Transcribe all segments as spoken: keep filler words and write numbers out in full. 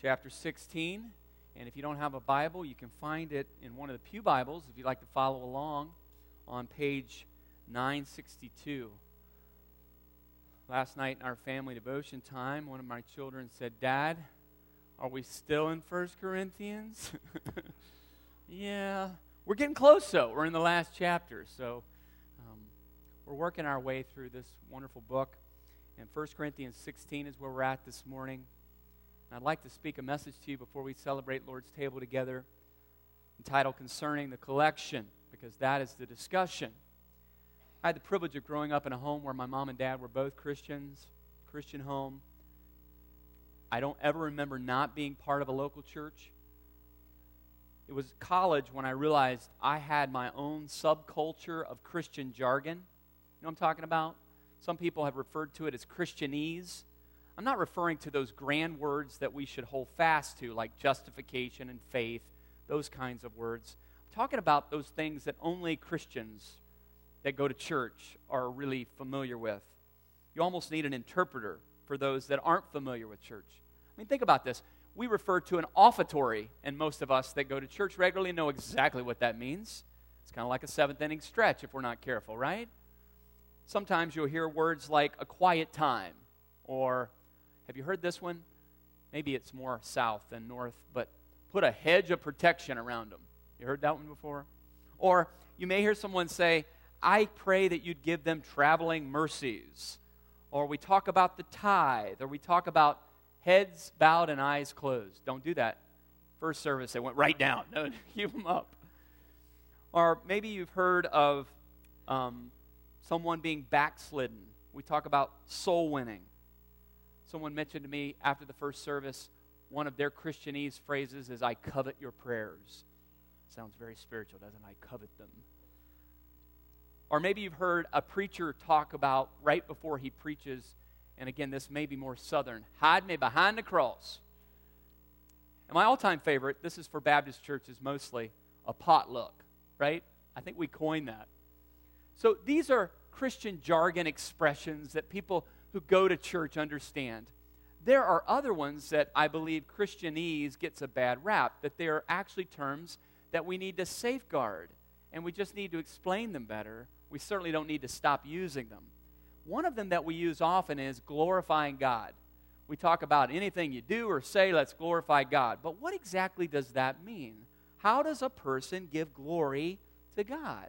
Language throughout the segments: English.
chapter sixteen. And if you don't have a Bible, you can find it in one of the Pew Bibles, if you'd like to follow along, on page nine sixty-two. Last night in our family devotion time, one of my children said, "Dad, are we still in First Corinthians?" Yeah, we're getting close, though. We're in the last chapter, so um, we're working our way through this wonderful book. And First Corinthians sixteen is where we're at this morning. And I'd like to speak a message to you before we celebrate Lord's table together, entitled Concerning the Collection, because that is the discussion. I had the privilege of growing up in a home where my mom and dad were both Christians, Christian home. I don't ever remember not being part of a local church. It was college when I realized I had my own subculture of Christian jargon. You know what I'm talking about? Some people have referred to it as Christianese. I'm not referring to those grand words that we should hold fast to, like justification and faith, those kinds of words. I'm talking about those things that only Christians that go to church are really familiar with. You almost need an interpreter for those that aren't familiar with church. I mean, think about this. We refer to an offertory, and most of us that go to church regularly know exactly what that means. It's kind of like a seventh inning stretch if we're not careful, right? Sometimes you'll hear words like a quiet time, or, have you heard this one? Maybe it's more south than north, but put a hedge of protection around them. You heard that one before? Or you may hear someone say, "I pray that you'd give them traveling mercies." Or we talk about the tithe, or we talk about heads bowed and eyes closed. Don't do that. First service, they went right down. No, keep them up. Or maybe you've heard of um, someone being backslidden. We talk about soul winning. Someone mentioned to me after the first service, one of their Christianese phrases is, "I covet your prayers." Sounds very spiritual, doesn't it? I covet them. Or maybe you've heard a preacher talk about right before he preaches, and again, this may be more southern, "Hide me behind the cross." And my all-time favorite, this is for Baptist churches mostly, a potluck, right? I think we coined that. So these are Christian jargon expressions that people who go to church understand. There are other ones that I believe Christianese gets a bad rap, that they are actually terms that we need to safeguard, and we just need to explain them better. We certainly don't need to stop using them. One of them that we use often is glorifying God. We talk about anything you do or say, let's glorify God. But what exactly does that mean? How does a person give glory to God?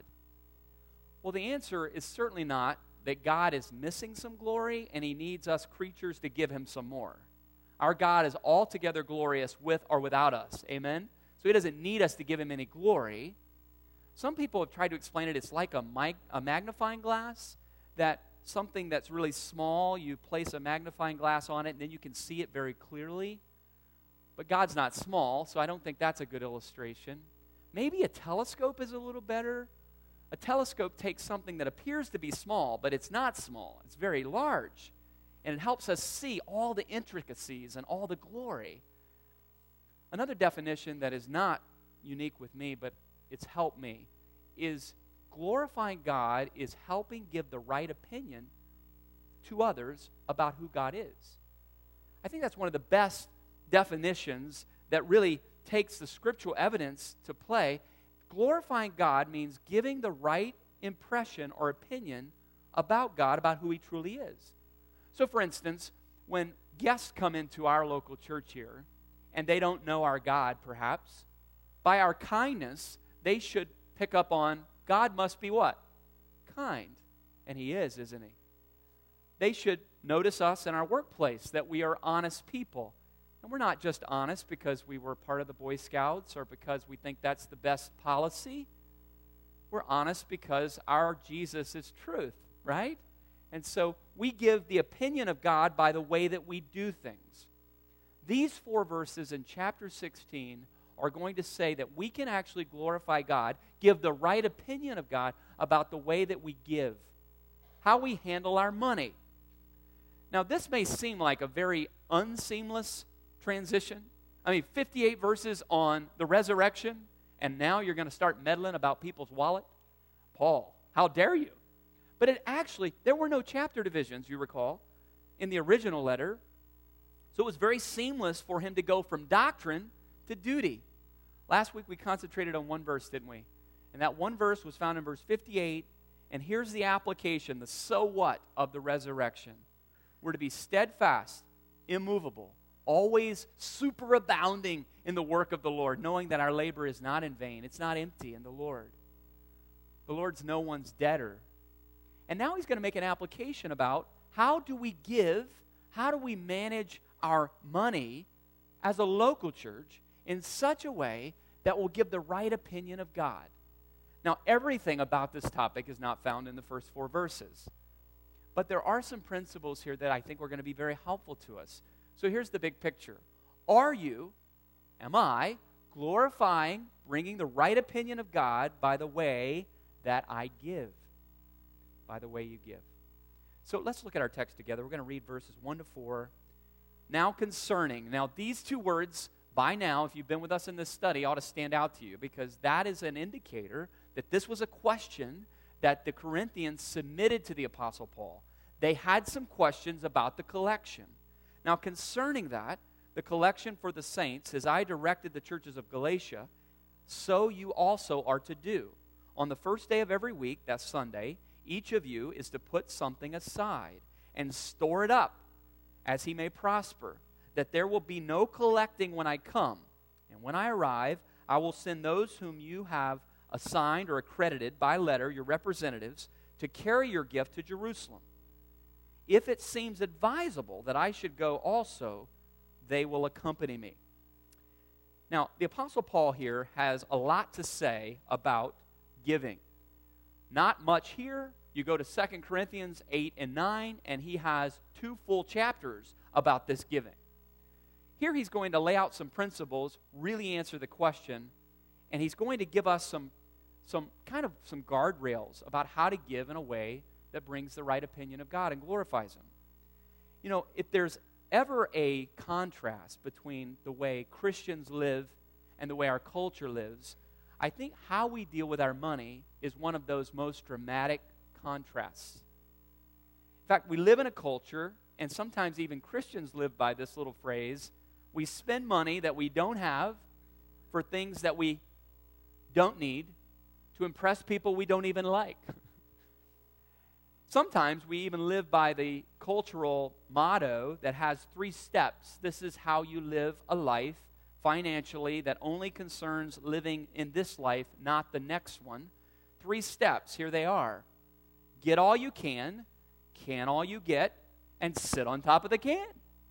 Well, the answer is certainly not that God is missing some glory and he needs us creatures to give him some more. Our God is altogether glorious with or without us. Amen? So he doesn't need us to give him any glory. Some people have tried to explain it. It's like a, mic, a magnifying glass, that something that's really small, you place a magnifying glass on it, and then you can see it very clearly. But God's not small, so I don't think that's a good illustration. Maybe a telescope is a little better. A telescope takes something that appears to be small, but it's not small. It's very large. And it helps us see all the intricacies and all the glory. Another definition that is not unique with me, but it's helped me, is glorifying God is helping give the right opinion to others about who God is. I think that's one of the best definitions that really takes the scriptural evidence to play. Glorifying God means giving the right impression or opinion about God, about who he truly is. So, for instance, when guests come into our local church here, and they don't know our God, perhaps, by our kindness, they should pick up on God must be what? Kind. And he is, isn't he? They should notice us in our workplace, that we are honest people. And we're not just honest because we were part of the Boy Scouts or because we think that's the best policy. We're honest because our Jesus is truth, right? And so we give the opinion of God by the way that we do things. These four verses in chapter sixteen are going to say that we can actually glorify God, give the right opinion of God about the way that we give, how we handle our money. Now, this may seem like a very unseamless transition. I mean, fifty-eight verses on the resurrection, and now you're going to start meddling about people's wallet? Paul, how dare you? But it actually, there were no chapter divisions, you recall, in the original letter. So it was very seamless for him to go from doctrine to duty. Last week we concentrated on one verse, didn't we? And that one verse was found in verse fifty-eight. And here's the application, the so what of the resurrection. We're to be steadfast, immovable, always superabounding in the work of the Lord, knowing that our labor is not in vain. It's not empty in the Lord. The Lord's no one's debtor. And now he's going to make an application about how do we give, how do we manage our money as a local church in such a way that will give the right opinion of God. Now, everything about this topic is not found in the first four verses. But there are some principles here that I think are going to be very helpful to us. So here's the big picture. Are you, am I, glorifying, bringing the right opinion of God by the way that I give? By the way you give. So let's look at our text together. We're going to read verses one to four. Now concerning. Now these two words, by now, if you've been with us in this study, ought to stand out to you because that is an indicator that this was a question that the Corinthians submitted to the Apostle Paul. They had some questions about the collection. Now concerning that, the collection for the saints, as I directed the churches of Galatia, so you also are to do. On the first day of every week, that's Sunday, each of you is to put something aside and store it up as he may prosper, that there will be no collecting when I come. And when I arrive, I will send those whom you have assigned or accredited by letter, your representatives, to carry your gift to Jerusalem. If it seems advisable that I should go also, they will accompany me. Now, the Apostle Paul here has a lot to say about giving. Not much here. You go to Second Corinthians eight and nine, and he has two full chapters about this giving. Here he's going to lay out some principles, really answer the question, and he's going to give us some, some kind of some guardrails about how to give in a way that brings the right opinion of God and glorifies Him. You know, if there's ever a contrast between the way Christians live and the way our culture lives, I think how we deal with our money is one of those most dramatic contrasts. In fact, we live in a culture, and sometimes even Christians live by this little phrase, we spend money that we don't have for things that we don't need to impress people we don't even like. Sometimes we even live by the cultural motto that has three steps. This is how you live a life financially that only concerns living in this life, not the next one. Three steps, here they are. Get all you can, can all you get, and sit on top of the can.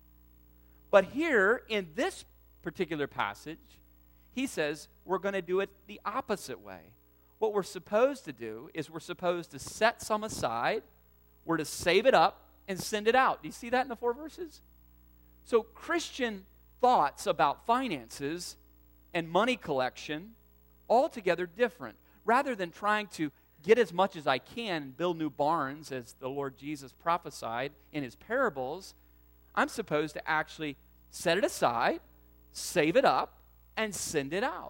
But here, in this particular passage, he says we're going to do it the opposite way. What we're supposed to do is we're supposed to set some aside, we're to save it up, and send it out. Do you see that in the four verses? So Christian thoughts about finances and money collection, altogether different. Rather than trying to get as much as I can and build new barns, as the Lord Jesus prophesied in his parables, I'm supposed to actually set it aside, save it up, and send it out.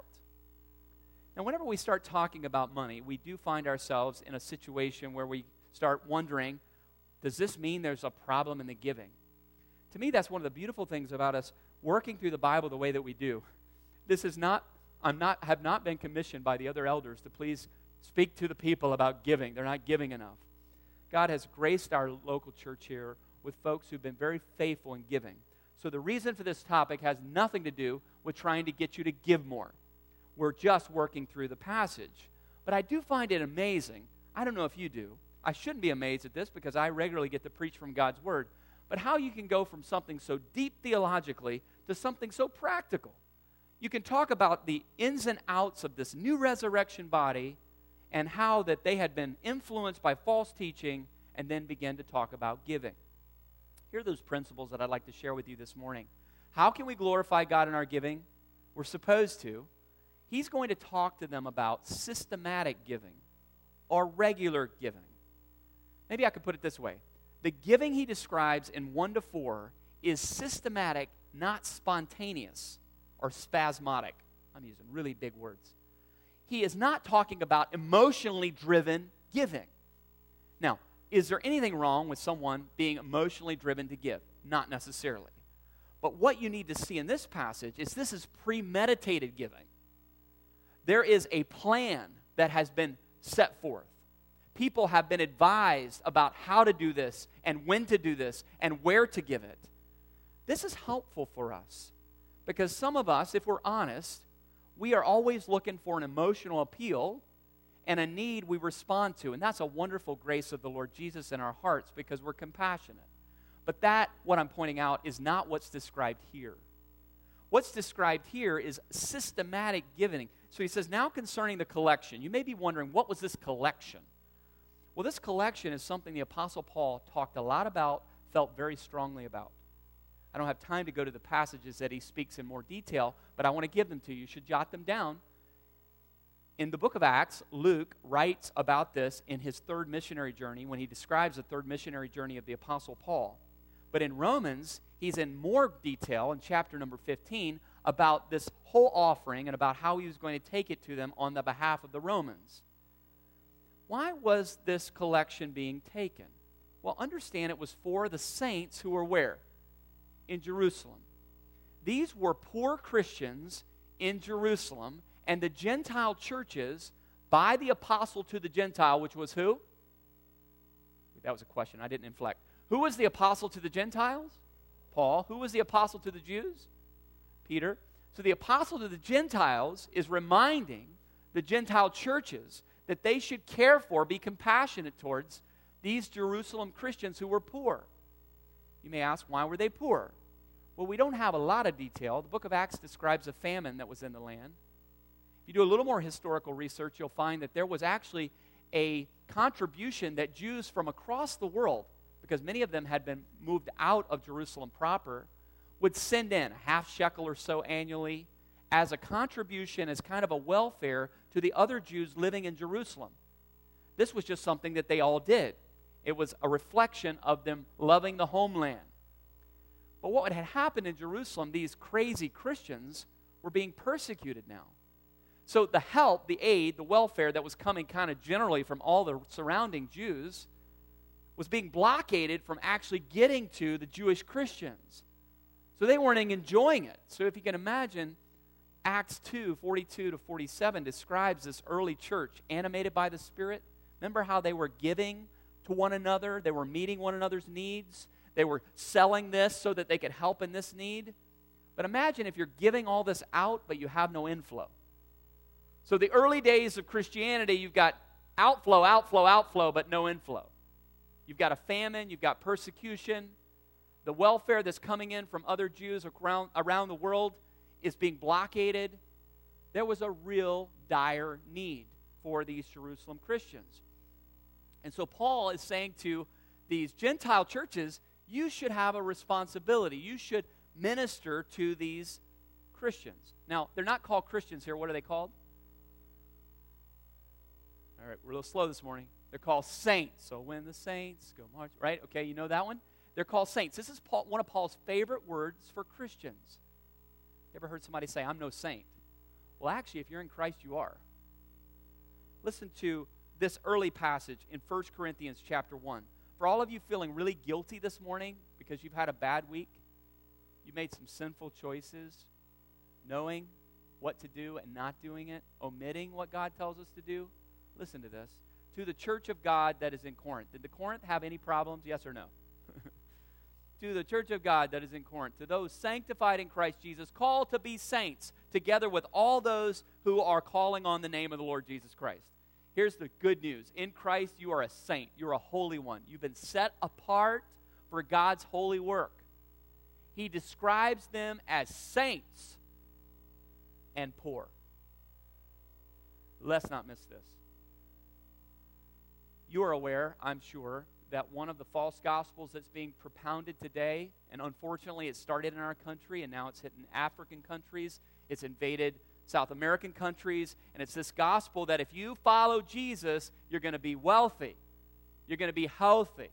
Now, whenever we start talking about money, we do find ourselves in a situation where we start wondering, does this mean there's a problem in the giving? To me, that's one of the beautiful things about us working through the Bible the way that we do. This is not, I'm not, have not been commissioned by the other elders to please speak to the people about giving. They're not giving enough. God has graced our local church here with folks who've been very faithful in giving. So the reason for this topic has nothing to do with trying to get you to give more. We're just working through the passage. But I do find it amazing. I don't know if you do. I shouldn't be amazed at this because I regularly get to preach from God's Word. But how you can go from something so deep theologically to something so practical. You can talk about the ins and outs of this new resurrection body and how that they had been influenced by false teaching and then begin to talk about giving. Here are those principles that I'd like to share with you this morning. How can we glorify God in our giving? We're supposed to. He's going to talk to them about systematic giving or regular giving. Maybe I could put it this way. The giving he describes in one to four is systematic, not spontaneous or spasmodic. I'm using really big words. He is not talking about emotionally driven giving. Now, is there anything wrong with someone being emotionally driven to give? Not necessarily. But what you need to see in this passage is this is premeditated giving. There is a plan that has been set forth. People have been advised about how to do this and when to do this and where to give it. This is helpful for us because some of us, if we're honest, we are always looking for an emotional appeal and a need we respond to. And that's a wonderful grace of the Lord Jesus in our hearts because we're compassionate. But that, what I'm pointing out, is not what's described here. What's described here is systematic giving. So he says, now concerning the collection. You may be wondering, what was this collection? Well, this collection is something the Apostle Paul talked a lot about, felt very strongly about. I don't have time to go to the passages that he speaks in more detail, but I want to give them to you. You should jot them down. In the book of Acts, Luke writes about this in his third missionary journey when he describes the third missionary journey of the Apostle Paul. But in Romans, he's in more detail in chapter number fifteen about this whole offering and about how he was going to take it to them on the behalf of the Romans. Why was this collection being taken? Well, understand it was for the saints who were where? In Jerusalem. These were poor Christians in Jerusalem, and the Gentile churches, by the apostle to the Gentile, which was who? That was a question. I didn't inflect. Who was the apostle to the Gentiles? Paul. Who was the apostle to the Jews? Peter. So the apostle to the Gentiles is reminding the Gentile churches that they should care for, be compassionate towards these Jerusalem Christians who were poor. You may ask, why were they poor? Well, we don't have a lot of detail. The book of Acts describes a famine that was in the land. If you do a little more historical research, you'll find that there was actually a contribution that Jews from across the world, because many of them had been moved out of Jerusalem proper, would send in a half shekel or so annually as a contribution, as kind of a welfare to the other Jews living in Jerusalem. This was just something that they all did. It was a reflection of them loving the homeland. But what had happened in Jerusalem, these crazy Christians were being persecuted now. So the help, the aid, the welfare that was coming kind of generally from all the surrounding Jews was being blockaded from actually getting to the Jewish Christians. So they weren't enjoying it. So if you can imagine, Acts two, forty-two to forty-seven describes this early church animated by the Spirit. Remember how they were giving to one another? They were meeting one another's needs. They were selling this so that they could help in this need. But imagine if you're giving all this out, but you have no inflow. So the early days of Christianity, you've got outflow, outflow, outflow, but no inflow. You've got a famine, you've got persecution. The welfare that's coming in from other Jews around, around the world is being blockaded. There was a real dire need for these Jerusalem Christians. And so Paul is saying to these Gentile churches, you should have a responsibility. You should minister to these Christians. Now, they're not called Christians here. What are they called? All right, we're a little slow this morning. They're called saints. So when the saints go march, right? Okay, you know that one? They're called saints. This is Paul, one of Paul's favorite words for Christians. You ever heard somebody say, I'm no saint? Well, actually, if you're in Christ, you are. Listen to this early passage in First Corinthians chapter one. For all of you feeling really guilty this morning because you've had a bad week, you made some sinful choices, knowing what to do and not doing it, omitting what God tells us to do, listen to this. To the church of God that is in Corinth. Did the Corinth have any problems, yes or no? To the church of God that is in Corinth, to those sanctified in Christ Jesus, called to be saints, together with all those who are calling on the name of the Lord Jesus Christ. Here's the good news. In Christ, you are a saint. You're a holy one. You've been set apart for God's holy work. He describes them as saints and poor. Let's not miss this. You are aware, I'm sure, that one of the false gospels that's being propounded today, and unfortunately it started in our country and now it's hitting African countries, it's invaded South American countries, and it's this gospel that if you follow Jesus, you're going to be wealthy, you're going to be healthy.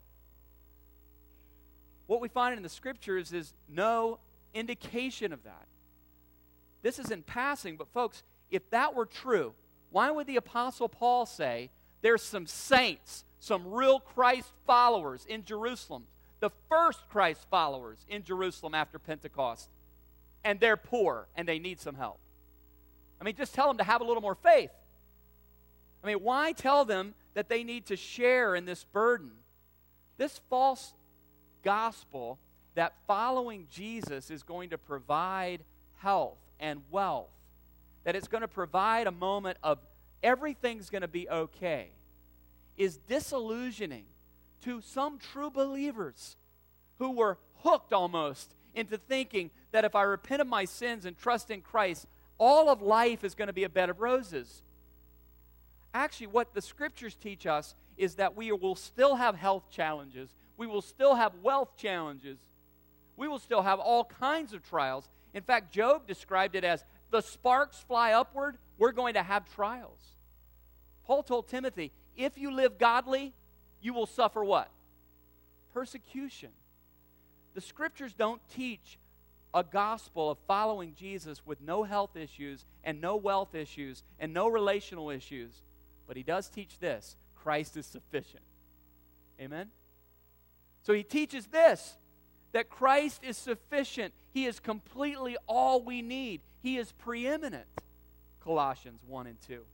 What we find in the scriptures is no indication of that. This is in passing, but folks, if that were true, why would the Apostle Paul say, there's some saints, some real Christ followers in Jerusalem, the first Christ followers in Jerusalem after Pentecost, and they're poor and they need some help. I mean, just tell them to have a little more faith. I mean, why tell them that they need to share in this burden? This false gospel that following Jesus is going to provide health and wealth, that it's going to provide a moment of everything's going to be okay, is disillusioning to some true believers who were hooked almost into thinking that if I repent of my sins and trust in Christ, all of life is going to be a bed of roses. Actually, what the Scriptures teach us is that we will still have health challenges. We will still have wealth challenges. We will still have all kinds of trials. In fact, Job described it as the sparks fly upward, we're going to have trials. Paul told Timothy, if you live godly, you will suffer what? Persecution. The Scriptures don't teach a gospel of following Jesus with no health issues and no wealth issues and no relational issues. But he does teach this: Christ is sufficient. Amen? So he teaches this, that Christ is sufficient. He is completely all we need. He is preeminent. Colossians one and two.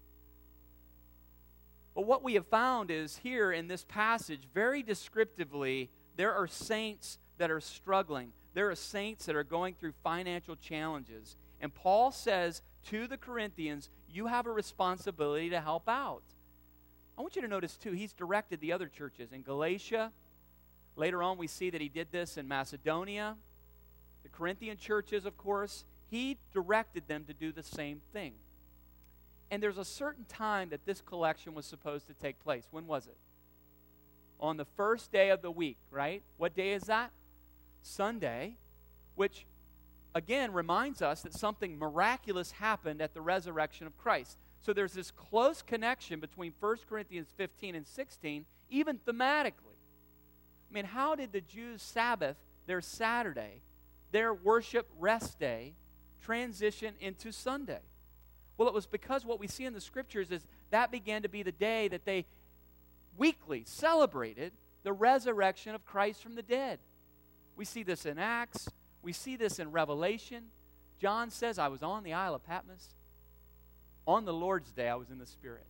But what we have found is here in this passage, very descriptively, there are saints that are struggling. There are saints that are going through financial challenges. And Paul says to the Corinthians, you have a responsibility to help out. I want you to notice, too, he's directed the other churches in Galatia. Later on, we see that he did this in Macedonia. The Corinthian churches, of course, he directed them to do the same thing. And there's a certain time that this collection was supposed to take place. When was it? On the first day of the week, right? What day is that? Sunday, which again reminds us that something miraculous happened at the resurrection of Christ. So there's this close connection between First Corinthians fifteen and sixteen, even thematically. I mean, how did the Jews' Sabbath, their Saturday, their worship rest day, transition into Sunday? Well, it was because what we see in the Scriptures is that began to be the day that they weekly celebrated the resurrection of Christ from the dead. We see this in Acts. We see this in Revelation. John says, I was on the Isle of Patmos. On the Lord's day, I was in the Spirit.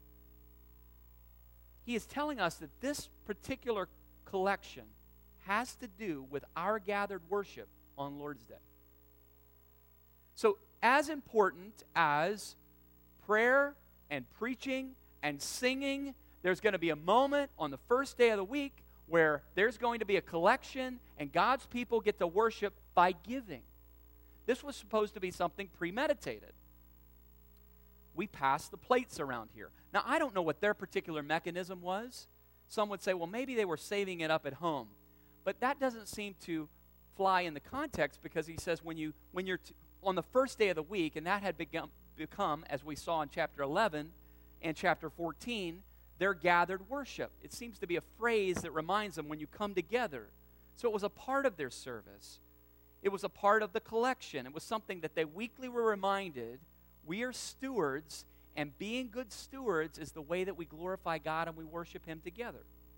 He is telling us that this particular collection has to do with our gathered worship on Lord's Day. So, as important as prayer and preaching and singing, there's going to be a moment on the first day of the week where there's going to be a collection and God's people get to worship by giving. This was supposed to be something premeditated. We pass the plates around here. Now, I don't know what their particular mechanism was. Some would say, well, maybe they were saving it up at home. But that doesn't seem to fly in the context, because he says when, you, when you're t- on the first day of the week, and that had become, become, as we saw in chapter eleven and chapter fourteen, their gathered worship. It seems to be a phrase that reminds them when you come together. So it was a part of their service. It was a part of the collection. It was something that they weekly were reminded, we are stewards, and being good stewards is the way that we glorify God and we worship Him together.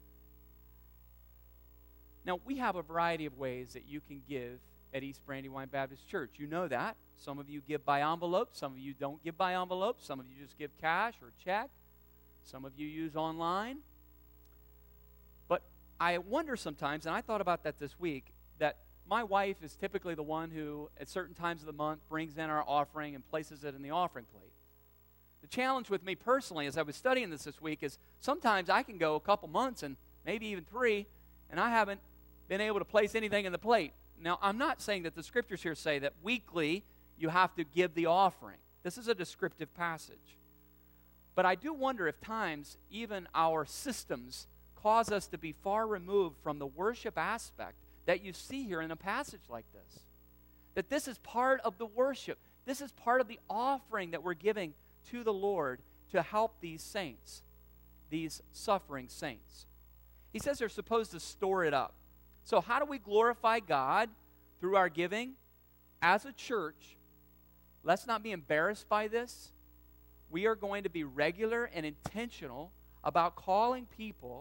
Now, we have a variety of ways that you can give at East Brandywine Baptist Church. You know that. Some of you give by envelope. Some of you don't give by envelope. Some of you just give cash or check. Some of you use online. But I wonder sometimes, and I thought about that this week, that my wife is typically the one who, at certain times of the month, brings in our offering and places it in the offering plate. The challenge with me personally, as I was studying this this week, is sometimes I can go a couple months and maybe even three, and I haven't been able to place anything in the plate. Now, I'm not saying that the Scriptures here say that weekly you have to give the offering. This is a descriptive passage. But I do wonder if times even our systems cause us to be far removed from the worship aspect that you see here in a passage like this. That this is part of the worship. This is part of the offering that we're giving to the Lord to help these saints, these suffering saints. He says they're supposed to store it up. So how do we glorify God through our giving? As a church, let's not be embarrassed by this. We are going to be regular and intentional about calling people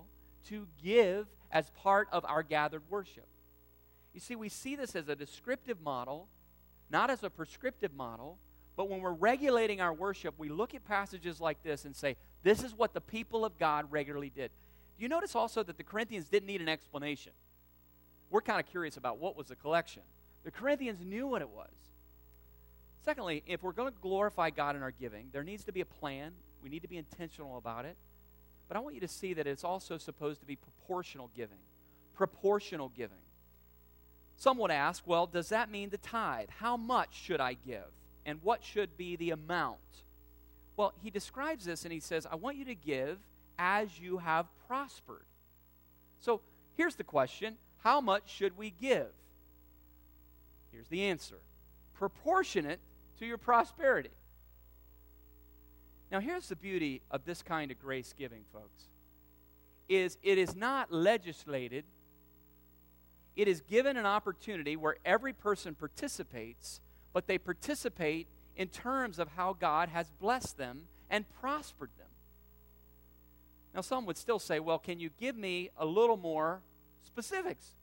to give as part of our gathered worship. You see, we see this as a descriptive model, not as a prescriptive model, but when we're regulating our worship, we look at passages like this and say, this is what the people of God regularly did. You notice also that the Corinthians didn't need an explanation. We're kind of curious about what was the collection. The Corinthians knew what it was. Secondly, if we're going to glorify God in our giving, there needs to be a plan. We need to be intentional about it. But I want you to see that it's also supposed to be proportional giving. Proportional giving. Some would ask, well, does that mean the tithe? How much should I give? And what should be the amount? Well, he describes this and he says, I want you to give as you have prospered. So here's the question. How much should we give? Here's the answer. Proportionate to your prosperity. Now here's the beauty of this kind of grace giving, folks, is it is not legislated. It is given an opportunity where every person participates, but they participate in terms of how God has blessed them and prospered them. Now some would still say, well, can you give me a little more specifics?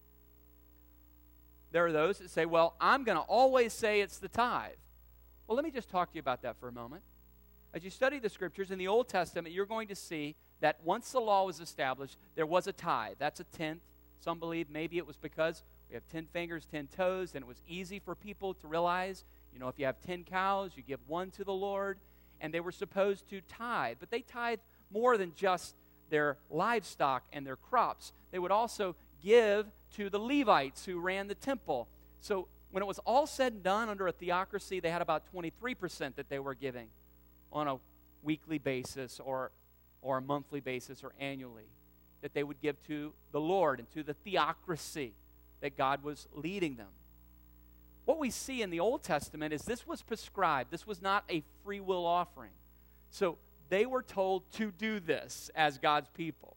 There are those that say, well, I'm going to always say it's the tithe. Well, let me just talk to you about that for a moment. As you study the Scriptures in the Old Testament, you're going to see that once the law was established, there was a tithe. That's a tenth. Some believe maybe it was because we have ten fingers, ten toes, and it was easy for people to realize, you know, if you have ten cows, you give one to the Lord, and they were supposed to tithe. But they tithe more than just their livestock and their crops. They would also give to the Levites who ran the temple. So when it was all said and done under a theocracy, they had about twenty-three percent that they were giving on a weekly basis or, or a monthly basis or annually, that they would give to the Lord and to the theocracy that God was leading them. What we see in the Old Testament is this was prescribed. This was not a free will offering. So they were told to do this as God's people.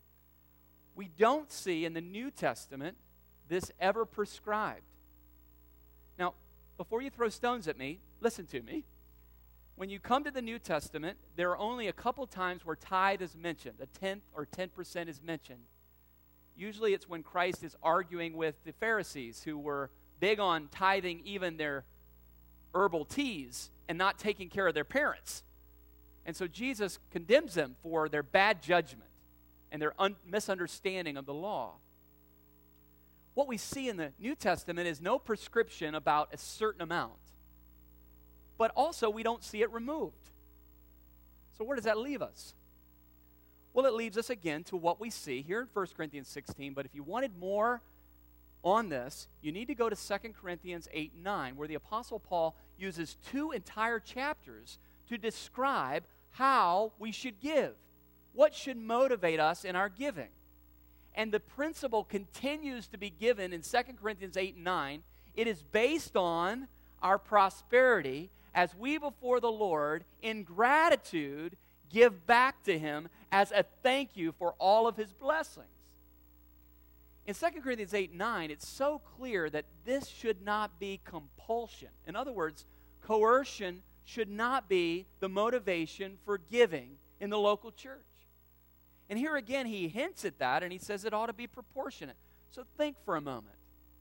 We don't see in the New Testament this ever prescribed. Now, before you throw stones at me, listen to me. When you come to the New Testament, there are only a couple times where tithe is mentioned. A tenth or ten percent is mentioned. Usually it's when Christ is arguing with the Pharisees who were big on tithing even their herbal teas and not taking care of their parents. And so Jesus condemns them for their bad judgment and their un- misunderstanding of the law. What we see in the New Testament is no prescription about a certain amount. But also we don't see it removed. So where does that leave us? Well, it leaves us again to what we see here in First Corinthians sixteen. But if you wanted more on this, you need to go to Second Corinthians eight and nine, where the Apostle Paul uses two entire chapters to describe how we should give. What should motivate us in our giving? And the principle continues to be given in Second Corinthians eight and nine. It is based on our prosperity as we before the Lord, in gratitude, give back to Him as a thank you for all of His blessings. In Second Corinthians eight and nine, it's so clear that this should not be compulsion. In other words, coercion should not be the motivation for giving in the local church. And here again, he hints at that, and he says it ought to be proportionate. So think for a moment.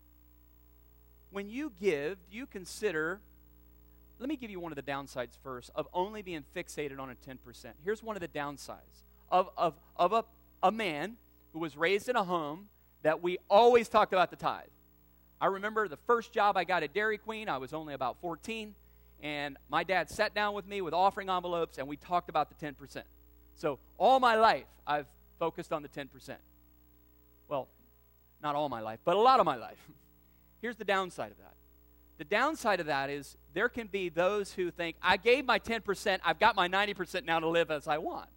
When you give, do you consider, let me give you one of the downsides first, of only being fixated on a ten percent. Here's one of the downsides of, of, of a, a man who was raised in a home that we always talked about the tithe. I remember the first job I got at Dairy Queen, I was only about fourteen, and my dad sat down with me with offering envelopes, and we talked about the ten percent. So all my life, I've focused on the ten percent. Well, not all my life, but a lot of my life. Here's the downside of that. The downside of that is there can be those who think, I gave my ten percent, I've got my ninety percent now to live as I want.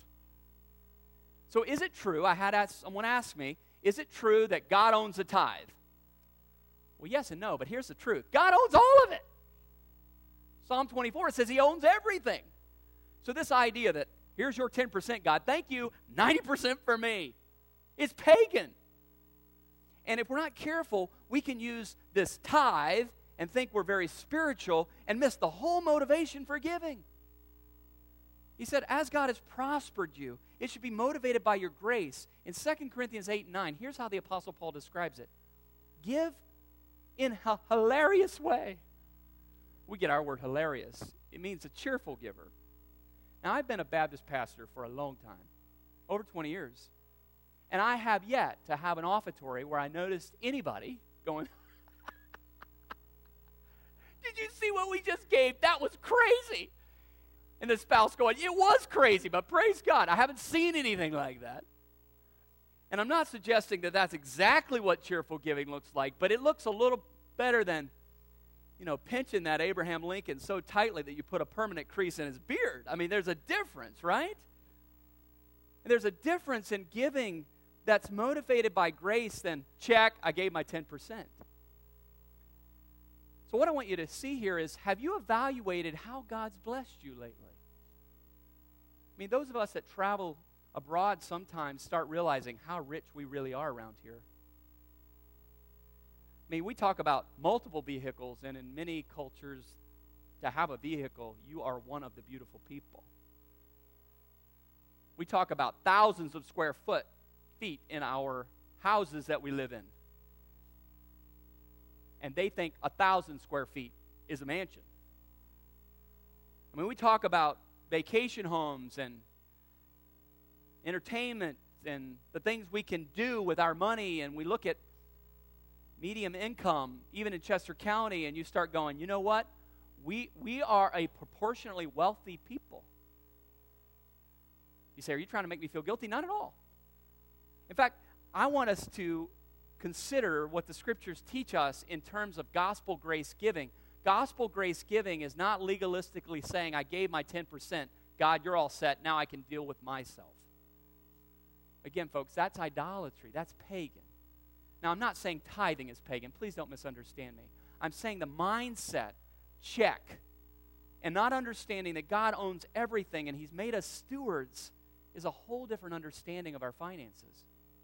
So is it true, I had asked, someone ask me, is it true that God owns a tithe? Well, yes and no, but here's the truth. God owns all of it. Psalm twenty-four says He owns everything. So this idea that, here's your ten percent, God, thank you, ninety percent for me, it's pagan. And if we're not careful, we can use this tithe and think we're very spiritual and miss the whole motivation for giving. He said, as God has prospered you, it should be motivated by your grace. In Second Corinthians eight and nine, here's how the Apostle Paul describes it. Give in a hilarious way. We get our word hilarious. It means a cheerful giver. Now, I've been a Baptist pastor for a long time, over twenty years. And I have yet to have an offertory where I noticed anybody going, did you see what we just gave? That was crazy. And the spouse going, it was crazy, but praise God, I haven't seen anything like that. And I'm not suggesting that that's exactly what cheerful giving looks like, but it looks a little better than, you know, pinching that Abraham Lincoln so tightly that you put a permanent crease in his beard. I mean, there's a difference, right? And there's a difference in giving that's motivated by grace than, check, I gave my ten percent. So what I want you to see here is, have you evaluated how God's blessed you lately? I mean, those of us that travel abroad sometimes start realizing how rich we really are around here. I mean, we talk about multiple vehicles, and in many cultures, to have a vehicle, you are one of the beautiful people. We talk about thousands of square foot feet in our houses that we live in. And they think a thousand square feet is a mansion. I mean, we talk about vacation homes and entertainment and the things we can do with our money, and we look at medium income, even in Chester County, and you start going, you know what? We, we are a proportionally wealthy people. You say, are you trying to make me feel guilty? Not at all. In fact, I want us to consider what the Scriptures teach us in terms of gospel grace giving. Gospel grace giving is not legalistically saying, I gave my ten percent. God, you're all set. Now I can deal with myself. Again, folks, that's idolatry. That's pagan. Now, I'm not saying tithing is pagan. Please don't misunderstand me. I'm saying the mindset, check, and not understanding that God owns everything and He's made us stewards is a whole different understanding of our finances.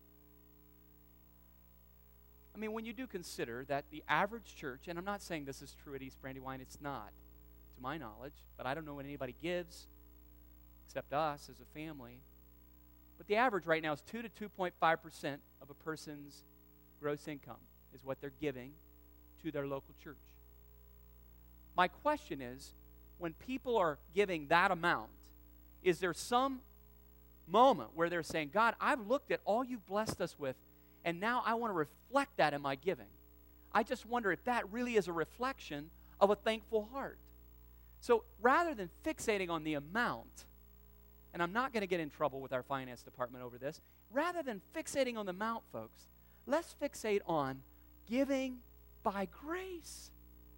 I mean, when you do consider that the average church, and I'm not saying this is true at East Brandywine, it's not, to my knowledge, but I don't know when anybody gives, except us as a family. But the average right now is two to two point five percent of a person's gross income is what they're giving to their local church. My question is, when people are giving that amount, is there some moment where they're saying, God, I've looked at all you've blessed us with, and now I want to reflect that in my giving? I just wonder if that really is a reflection of a thankful heart. So rather than fixating on the amount, and I'm not going to get in trouble with our finance department over this, rather than fixating on the amount, folks, let's fixate on giving by grace.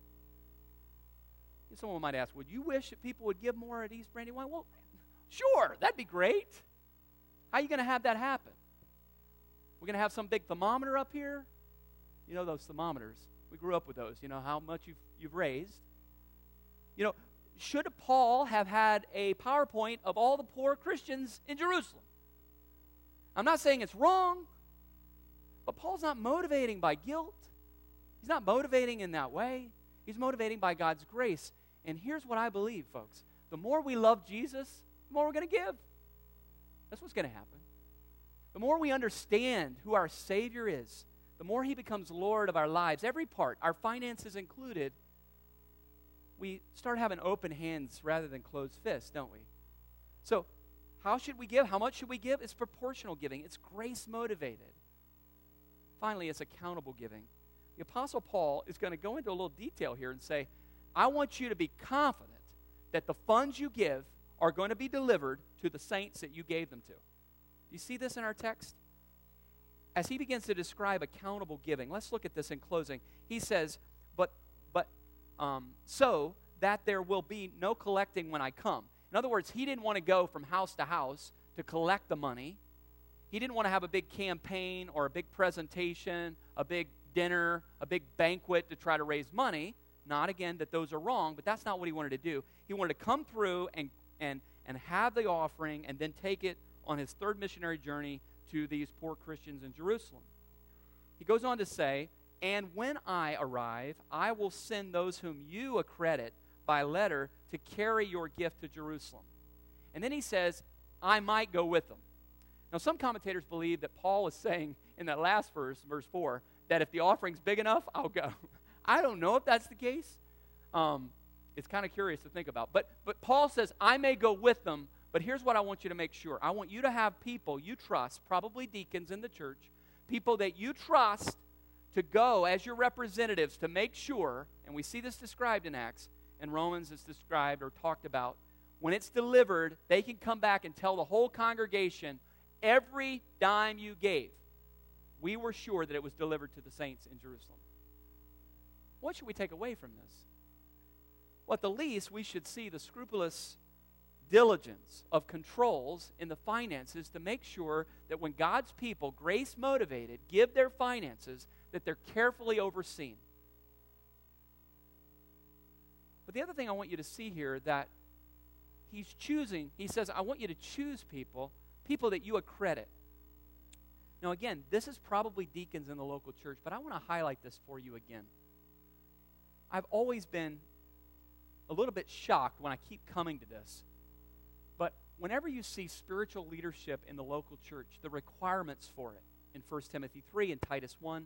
Someone might ask, would you wish that people would give more at East Brandywine? Well, sure, that'd be great. How are you going to have that happen? We're going to have some big thermometer up here? You know those thermometers. We grew up with those. You know how much you've, you've raised. You know, should Paul have had a PowerPoint of all the poor Christians in Jerusalem? I'm not saying it's wrong, but Paul's not motivating by guilt. He's not motivating in that way. He's motivating by God's grace. And here's what I believe, folks. The more we love Jesus, the more we're going to give. That's what's going to happen. The more we understand who our Savior is, the more He becomes Lord of our lives, every part, our finances included, we start having open hands rather than closed fists, don't we? So, how should we give? How much should we give? It's proportional giving. It's grace motivated. Finally, it's accountable giving. The Apostle Paul is going to go into a little detail here and say, I want you to be confident that the funds you give are going to be delivered to the saints that you gave them to. You see this in our text? As he begins to describe accountable giving, let's look at this in closing. He says, but, but um, so that there will be no collecting when I come. In other words, he didn't want to go from house to house to collect the money. He didn't want to have a big campaign or a big presentation, a big dinner, a big banquet to try to raise money. Not, again, that those are wrong, but that's not what he wanted to do. He wanted to come through and, and, and have the offering and then take it on his third missionary journey to these poor Christians in Jerusalem. He goes on to say, and when I arrive, I will send those whom you accredit by letter to carry your gift to Jerusalem. And then he says, I might go with them. Now, some commentators believe that Paul is saying in that last verse, verse four, that if the offering's big enough, I'll go. I don't know if that's the case. Um, it's kind of curious to think about. But, but Paul says, I may go with them, but here's what I want you to make sure. I want you to have people you trust, probably deacons in the church, people that you trust to go as your representatives to make sure, and we see this described in Acts, and Romans is described or talked about, when it's delivered, they can come back and tell the whole congregation, every dime you gave, we were sure that it was delivered to the saints in Jerusalem. What should we take away from this? Well, at the least, we should see the scrupulous diligence of controls in the finances to make sure that when God's people, grace-motivated, give their finances, that they're carefully overseen. But the other thing I want you to see here that he's choosing, he says, I want you to choose people, people that you accredit. Now again, this is probably deacons in the local church, but I want to highlight this for you again. I've always been a little bit shocked when I keep coming to this. But whenever you see spiritual leadership in the local church, the requirements for it in First Timothy three and Titus one,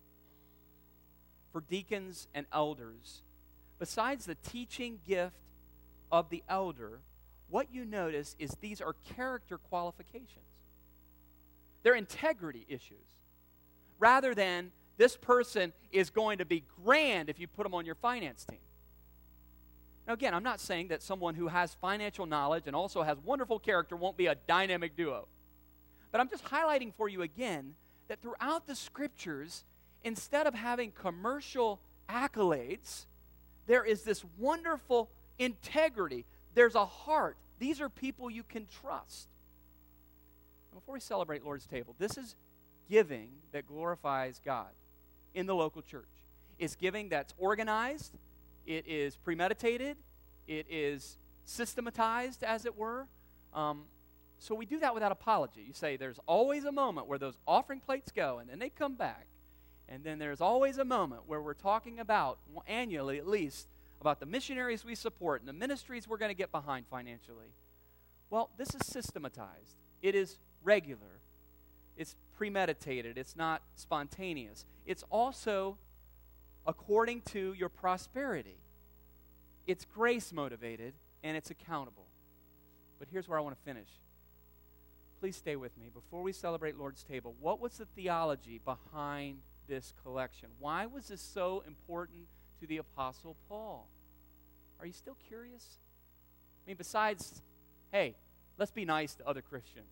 for deacons and elders, besides the teaching gift of the elder, what you notice is these are character qualifications. They're integrity issues. Rather than this person is going to be grand if you put them on your finance team. Now again, I'm not saying that someone who has financial knowledge and also has wonderful character won't be a dynamic duo. But I'm just highlighting for you again that throughout the Scriptures, instead of having commercial accolades, there is this wonderful integrity. There's a heart. These are people you can trust. Before we celebrate Lord's table, this is giving that glorifies God in the local church. It's giving that's organized. It is premeditated. It is systematized, as it were. Um, so we do that without apology. You say there's always a moment where those offering plates go, and then they come back. And then there's always a moment where we're talking about, annually at least, about the missionaries we support and the ministries we're going to get behind financially. Well, this is systematized. It is regular. It's premeditated. It's not spontaneous. It's also according to your prosperity. It's grace-motivated, and it's accountable. But here's where I want to finish. Please stay with me. Before we celebrate Lord's table, what was the theology behind this collection? Why was this so important to the Apostle Paul? Are you still curious? I mean, besides, hey, let's be nice to other Christians.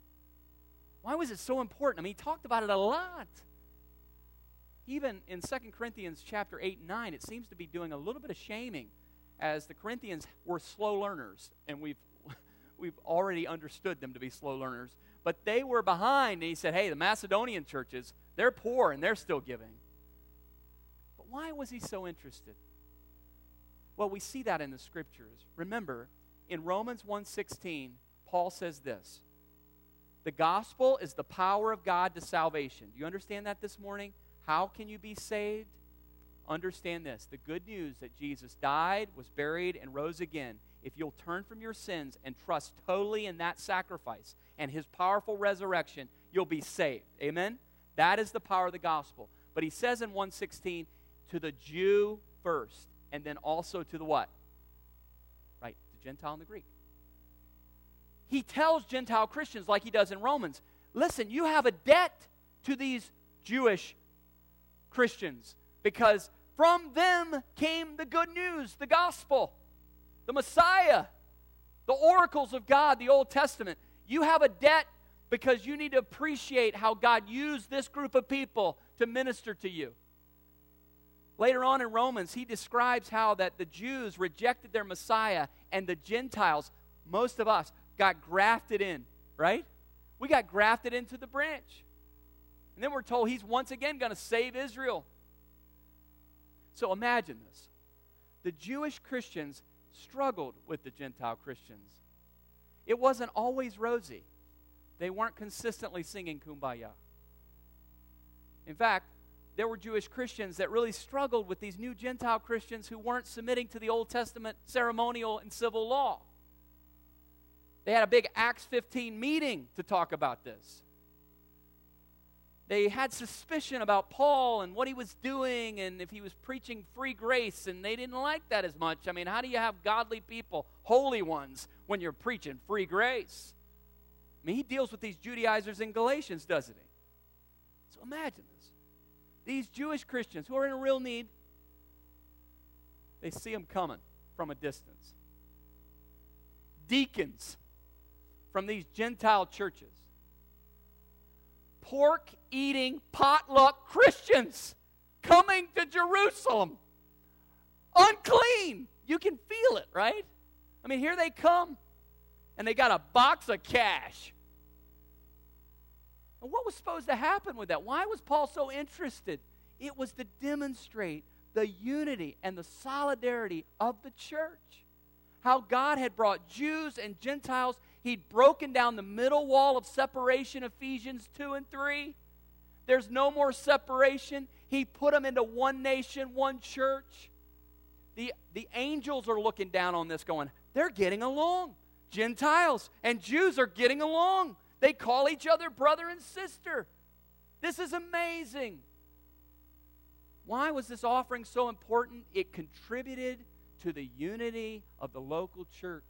Why was it so important? I mean, he talked about it a lot. Even in Second Corinthians chapter eight and nine, it seems to be doing a little bit of shaming as the Corinthians were slow learners, and we've we've already understood them to be slow learners. But they were behind, and he said, hey, the Macedonian churches, they're poor and they're still giving. But why was he so interested? Well, we see that in the Scriptures. Remember, in Romans one sixteen, Paul says this, the gospel is the power of God to salvation. Do you understand that this morning? How can you be saved? Understand this. The good news that Jesus died, was buried, and rose again. If you'll turn from your sins and trust totally in that sacrifice and his powerful resurrection, you'll be saved. Amen? That is the power of the gospel. But he says in one sixteen, to the Jew first, and then also to the what? Right, the Gentile and the Greek. He tells Gentile Christians, like he does in Romans, listen, you have a debt to these Jewish Christians because from them came the good news, the gospel, the Messiah, the oracles of God, the Old Testament. You have a debt because you need to appreciate how God used this group of people to minister to you. Later on in Romans, he describes how that the Jews rejected their Messiah and the Gentiles, most of us, got grafted in, right? We got grafted into the branch. And then we're told he's once again going to save Israel. So imagine this. The Jewish Christians struggled with the Gentile Christians. It wasn't always rosy. They weren't consistently singing Kumbaya. In fact, there were Jewish Christians that really struggled with these new Gentile Christians who weren't submitting to the Old Testament ceremonial and civil law. They had a big Acts fifteen meeting to talk about this. They had suspicion about Paul and what he was doing and if he was preaching free grace, and they didn't like that as much. I mean, how do you have godly people, holy ones, when you're preaching free grace? I mean, he deals with these Judaizers in Galatians, doesn't he? So imagine this. These Jewish Christians who are in a real need, they see them coming from a distance. Deacons from these Gentile churches. Pork-eating, potluck Christians coming to Jerusalem. Unclean. You can feel it, right? I mean, here they come, and they got a box of cash. And what was supposed to happen with that? Why was Paul so interested? It was to demonstrate the unity and the solidarity of the church. How God had brought Jews and Gentiles. He'd broken down the middle wall of separation, Ephesians two and three. There's no more separation. He put them into one nation, one church. The, the angels are looking down on this going, they're getting along. Gentiles and Jews are getting along. They call each other brother and sister. This is amazing. Why was this offering so important? It contributed to the unity of the local church.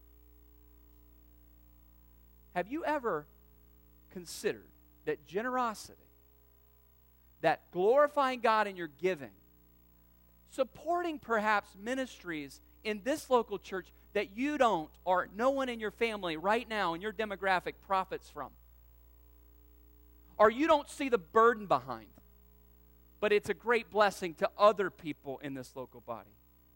Have you ever considered that generosity, that glorifying God in your giving, supporting perhaps ministries in this local church that you don't or no one in your family right now in your demographic profits from? Or you don't see the burden behind, but it's a great blessing to other people in this local body.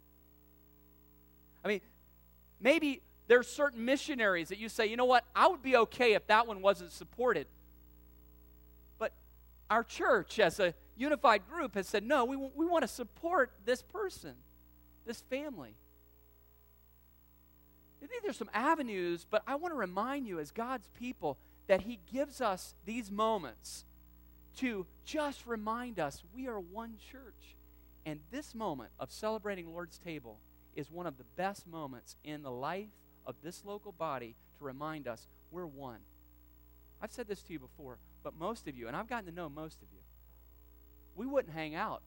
I mean, maybe there's certain missionaries that you say, you know what, I would be okay if that one wasn't supported. But our church as a unified group has said, no, we, w- we want to support this person, this family. I think there's some avenues, but I want to remind you as God's people that He gives us these moments to just remind us we are one church. And this moment of celebrating Lord's table is one of the best moments in the life of this local body to remind us we're one. I've said this to you before, but most of you, and I've gotten to know most of you, we wouldn't hang out.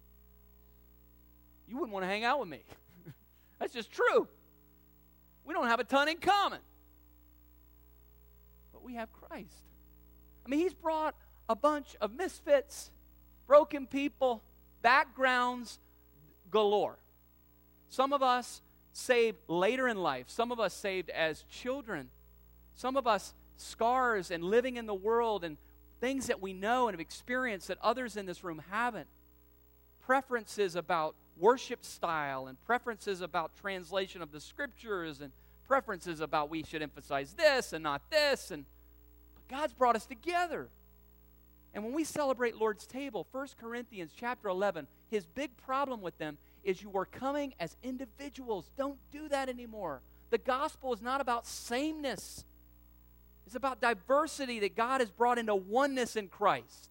You wouldn't want to hang out with me. That's just true. We don't have a ton in common. But we have Christ. I mean, He's brought a bunch of misfits, broken people, backgrounds galore. Some of us saved later in life. Some of us saved as children. Some of us scars and living in the world and things that we know and have experienced that others in this room haven't. Preferences about worship style and preferences about translation of the scriptures and preferences about we should emphasize this and not this. And but God's brought us together. And when we celebrate Lord's table, First Corinthians chapter eleven, his big problem with them is you are coming as individuals. Don't do that anymore. The gospel is not about sameness. It's about diversity that God has brought into oneness in Christ.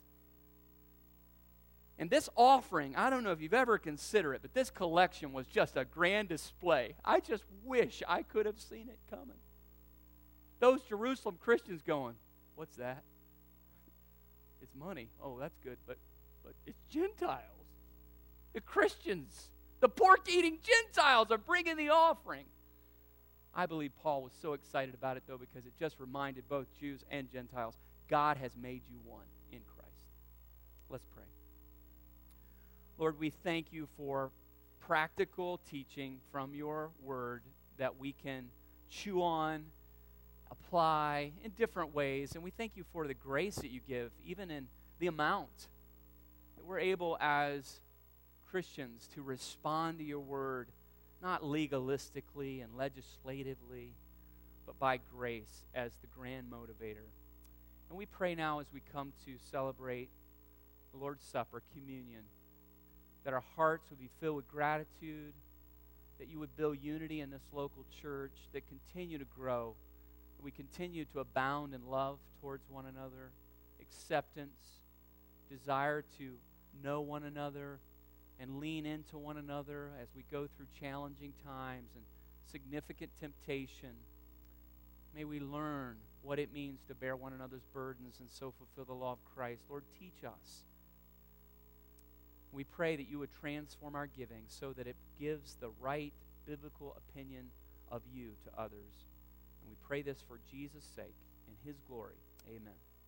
And this offering, I don't know if you've ever considered it, but this collection was just a grand display. I just wish I could have seen it coming. Those Jerusalem Christians going, what's that? It's money. Oh, that's good, but but it's Gentiles. The Christians, the pork-eating Gentiles are bringing the offering. I believe Paul was so excited about it, though, because it just reminded both Jews and Gentiles, God has made you one in Christ. Let's pray. Lord, we thank you for practical teaching from your word that we can chew on, apply in different ways. And we thank you for the grace that you give, even in the amount that we're able as Christians to respond to your word, not legalistically and legislatively, but by grace as the grand motivator. And we pray now as we come to celebrate the Lord's Supper, communion, that our hearts would be filled with gratitude, that you would build unity in this local church, that continue to grow, that we continue to abound in love towards one another, acceptance, desire to know one another, and lean into one another as we go through challenging times and significant temptation. May we learn what it means to bear one another's burdens and so fulfill the law of Christ. Lord, teach us. We pray that you would transform our giving so that it gives the right biblical opinion of you to others. And we pray this for Jesus' sake, in his glory. Amen.